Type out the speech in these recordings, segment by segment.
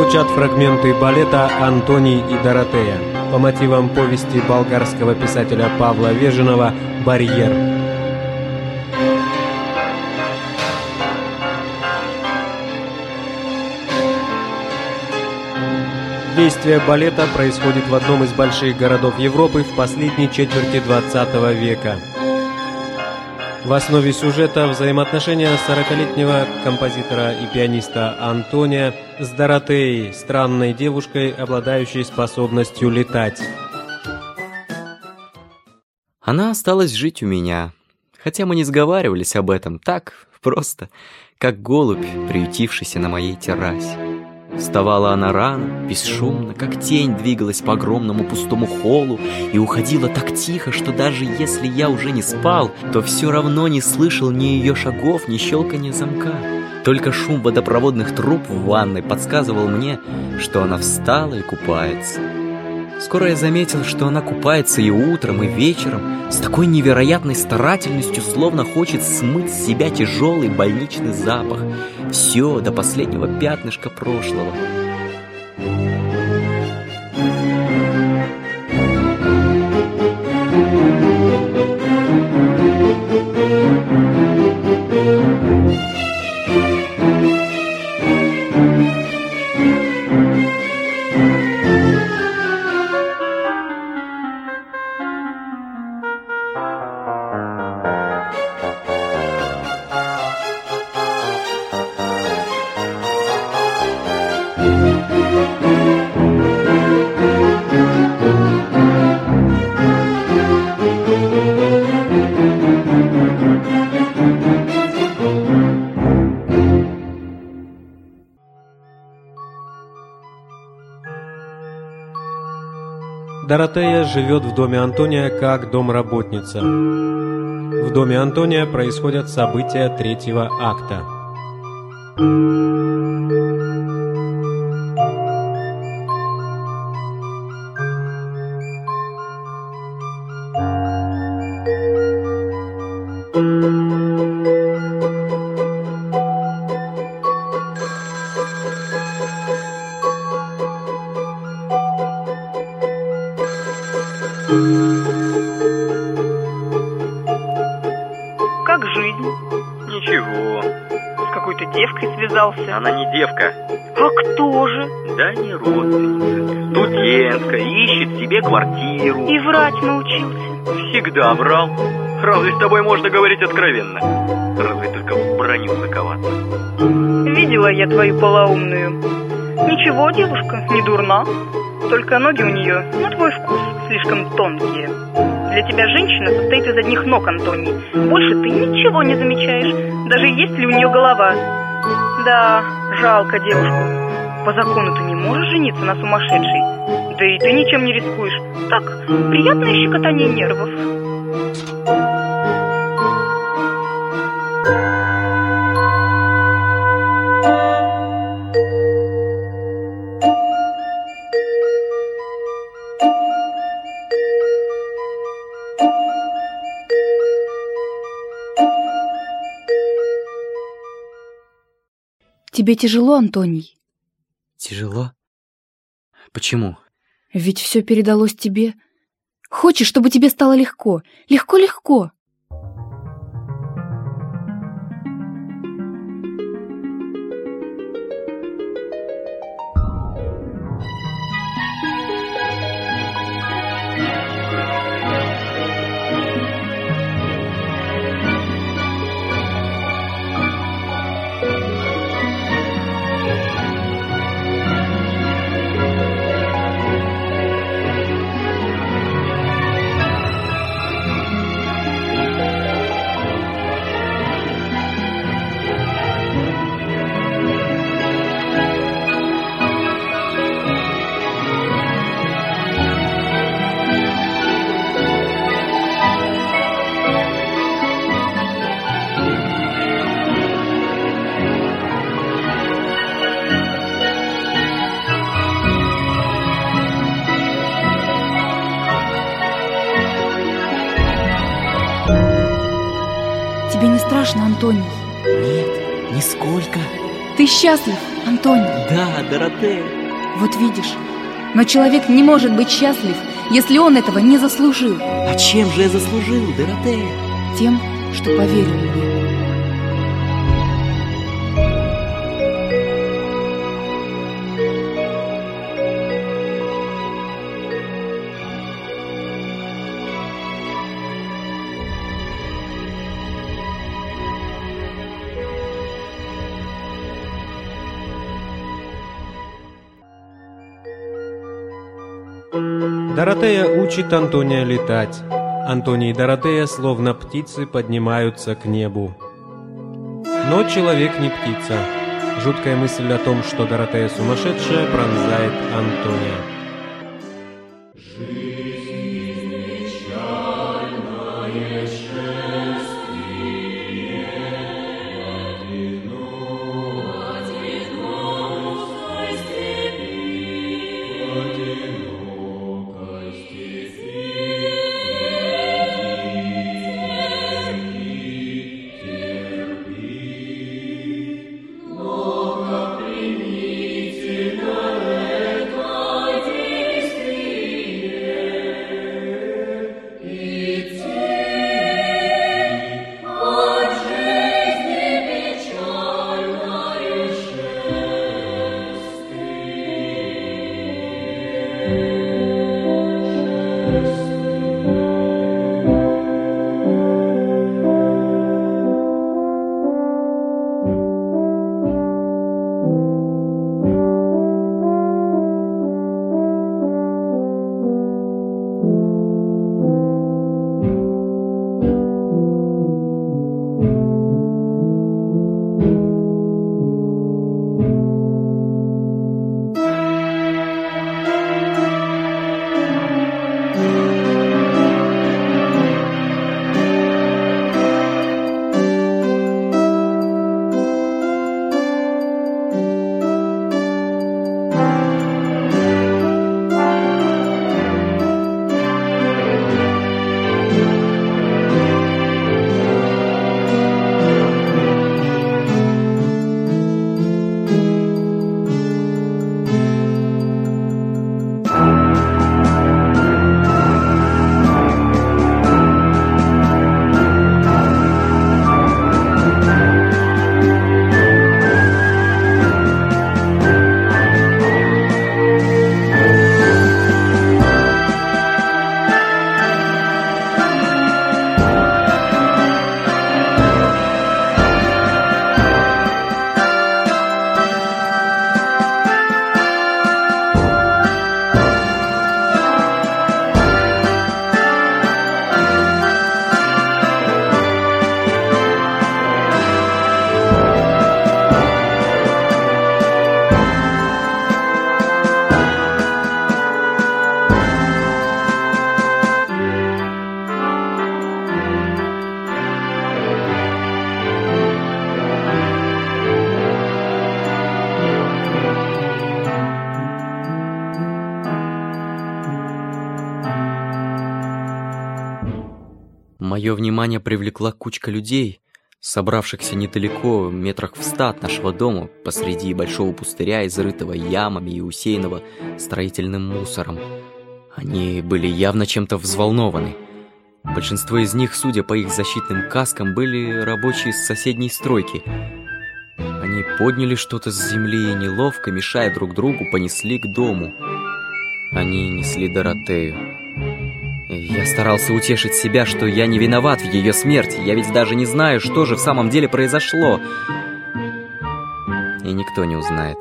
звучат фрагменты балета «Антоний и Доротея» по мотивам повести болгарского писателя Павла Веженова «Барьер». Действие балета происходит в одном из больших городов Европы в последней четверти XX века. В основе сюжета взаимоотношения 40-летнего композитора и пианиста Антония с Доротеей, странной девушкой, обладающей способностью летать. Она осталась жить у меня, хотя мы не сговаривались об этом, так, просто, как голубь, приютившийся на моей террасе. Вставала она рано, бесшумно, как тень двигалась по огромному пустому холлу и уходила так тихо, что даже если я уже не спал, то все равно не слышал ни ее шагов, ни щелканья замка. Только шум водопроводных труб в ванной подсказывал мне, что она встала и купается. Скоро я заметил, что она купается и утром, и вечером, с такой невероятной старательностью, словно хочет смыть с себя тяжелый больничный запах. Все до последнего пятнышка прошлого. Доротея живет в доме Антония как домработница. В доме Антония происходят события третьего акта. Как жизнь? Ничего. С какой-то девкой связался? Она не девка. А кто же? Да не родственница. Студентка, ищет себе квартиру. И врать научился? Всегда врал. Разве с тобой можно говорить откровенно? Разве только в броню заковаться. Видела я твою полоумную. Ничего, девушка, не дурна. Только ноги у нее, на твой вкус, слишком тонкие. Для тебя женщина состоит из одних ног, Антоний. Больше ты ничего не замечаешь, даже есть ли у нее голова. Да, жалко девушку. По закону ты не можешь жениться на сумасшедшей. Да и ты ничем не рискуешь. Так, приятное щекотание нервов. Тебе тяжело, Антоний? Тяжело? Почему? Ведь все передалось тебе. Хочешь, чтобы тебе стало легко? Легко-легко. Тебе не страшно, Антоний? Нет, нисколько. Ты счастлив? Антоний. Да, Доротея. Вот видишь, но человек не может быть счастлив, если он этого не заслужил. А чем же я заслужил, Доротея? Тем, что поверил мне. Доротея учит Антония летать. Антоний и Доротея, словно птицы, поднимаются к небу. Но человек не птица. Жуткая мысль о том, что Доротея сумасшедшая, пронзает Антония. Мое внимание привлекла кучка людей, собравшихся недалеко, метрах в 100 от нашего дома, посреди большого пустыря, изрытого ямами и усеянного строительным мусором. Они были явно чем-то взволнованы. Большинство из них, судя по их защитным каскам, были рабочие с соседней стройки. Они подняли что-то с земли и, неловко, мешая друг другу, понесли к дому. Они несли Доротею. Я старался утешить себя, что я не виноват в ее смерти. Я ведь даже не знаю, что же в самом деле произошло. И никто не узнает.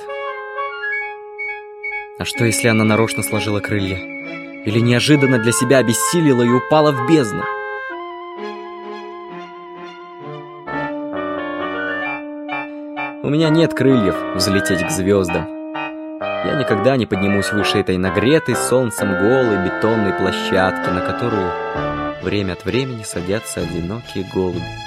А что, если она нарочно сложила крылья? Или неожиданно для себя обессилила и упала в бездну? У меня нет крыльев взлететь к звездам. Я никогда не поднимусь выше этой нагретой солнцем голой бетонной площадки, на которую время от времени садятся одинокие голуби.